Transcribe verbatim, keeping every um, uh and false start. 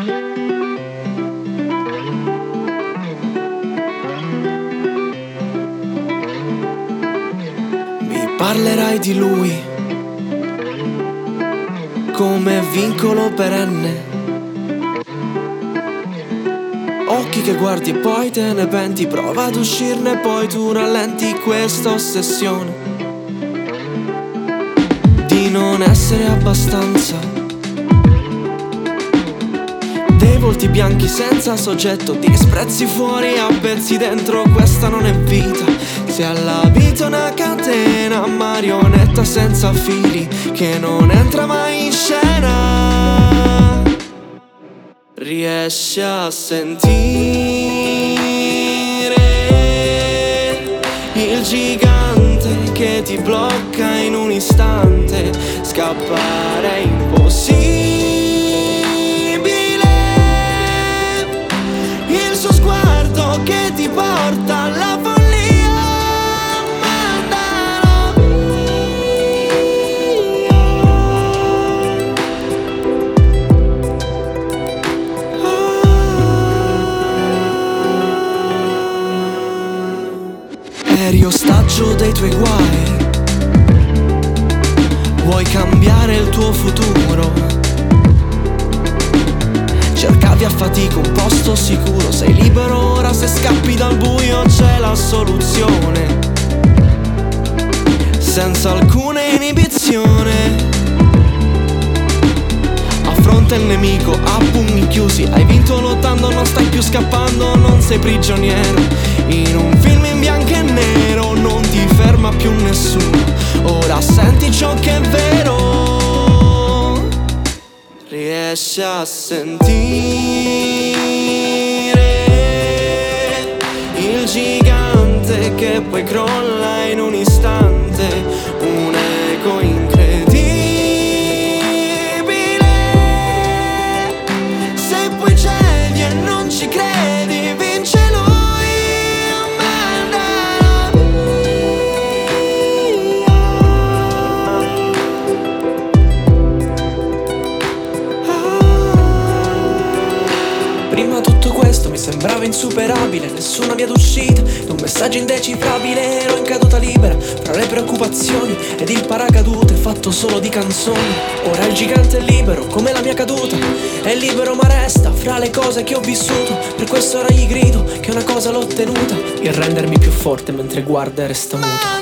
Mi parlerai di lui come vincolo perenne, occhi che guardi e poi te ne penti, prova ad uscirne poi tu rallenti questa ossessione di non essere abbastanza, dei volti bianchi senza soggetto, disprezzi fuori a pezzi dentro, questa non è vita. Se alla vita una catena, marionetta senza fili che non entra mai in scena, riesci a sentire il gigante che ti blocca in un istante, scappare è impossibile, il suo sguardo che ti porta alla follia, mandalo via. Eri ostaggio dei tuoi guai, vuoi cambiare il tuo futuro, cercavi a fatica un posto sicuro, sei libero ora, se scappi dal buio c'è la soluzione, senza alcuna inibizione. Affronta il nemico a pugni chiusi, hai vinto lottando, non stai più scappando, non sei prigioniero in un film in bianco e nero, non ti ferma più nessuno, ora senti ciò che è vero, riesci a sentire il gigante che poi crolla in un istante, un eco incredibile, se poi cedi e non ci credi vince lui. Prima tutto questo mi sembrava insuperabile, nessuna via d'uscita, un messaggio indecifrabile, ero in caduta libera fra le preoccupazioni ed il paracadute fatto solo di canzoni. Ora il gigante è libero come la mia caduta, è libero ma resta fra le cose che ho vissuto, per questo ora gli grido che una cosa l'ho ottenuta, il rendermi più forte mentre guarda e resta muto.